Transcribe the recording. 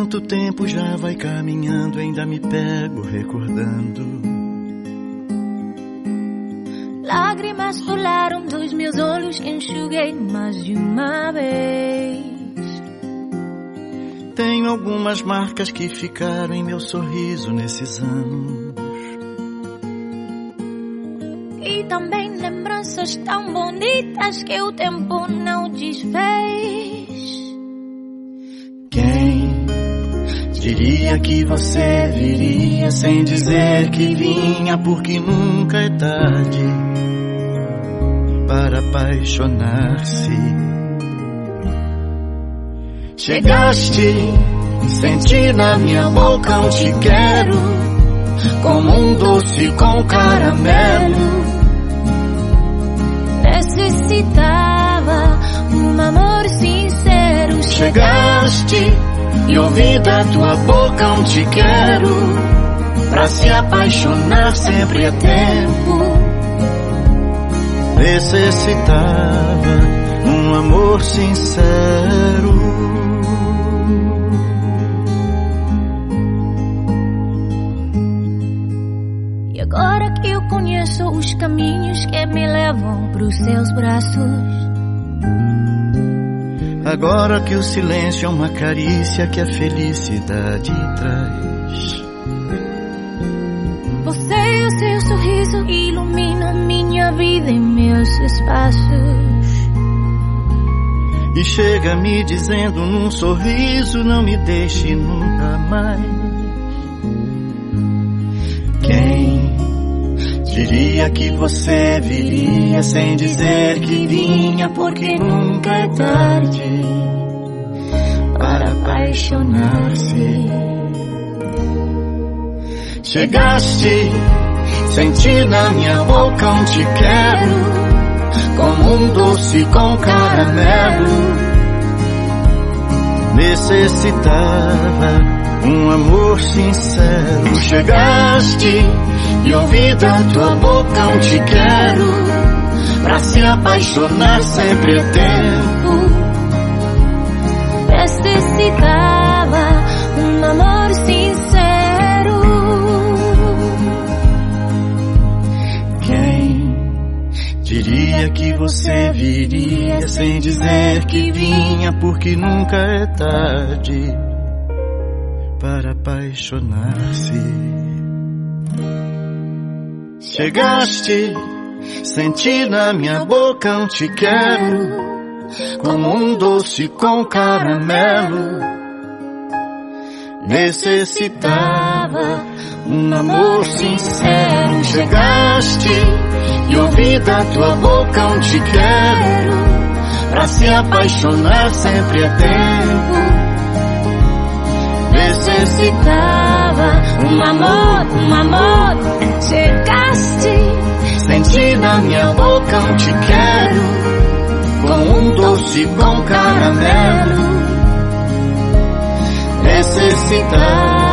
Enquanto o tempo já vai caminhando, ainda me pego recordando. Lágrimas rolaram dos meus olhos, enxuguei mais de uma vez. Tenho algumas marcas que ficaram em meu sorriso nesses anos. E também lembranças tão bonitas que o tempo não desfez. Quem diria que você viria sem dizer que vinha, porque nunca é tarde para apaixonar-se. Chegaste, senti na minha boca um te quero, como um doce com caramelo. Necessitava um amor sincero. Chegaste e ouvi da tua boca um te quero, pra se apaixonar sempre é tempo. Necessitava um amor sincero. E agora que eu conheço os caminhos que me levam pros seus braços, agora que o silêncio é uma carícia que a felicidade traz, você e o seu sorriso iluminam minha vida e meus espaços. E chega me dizendo num sorriso, não me deixe nunca mais. Quem diria que você viria sem dizer que vinha, porque nunca é tarde para apaixonar-se. Chegaste, senti na minha boca um te quero, como um doce com caramelo. Necessitava um amor sincero. Chegaste e ouvi da tua boca um te quero, pra se apaixonar sempre é tempo. Necessitava um amor sincero. Quem diria que você viria sem dizer que vinha, porque nunca é tarde para apaixonar-se. Chegaste, senti na minha boca um te quero, como um doce com caramelo. Necessitava um amor sincero. Chegaste e ouvi da tua boca um te quero, pra se apaixonar sempre é tempo. Necessitava um amor. Chegaste, senti na minha boca um te quero, com um doce com caramelo. Necessitava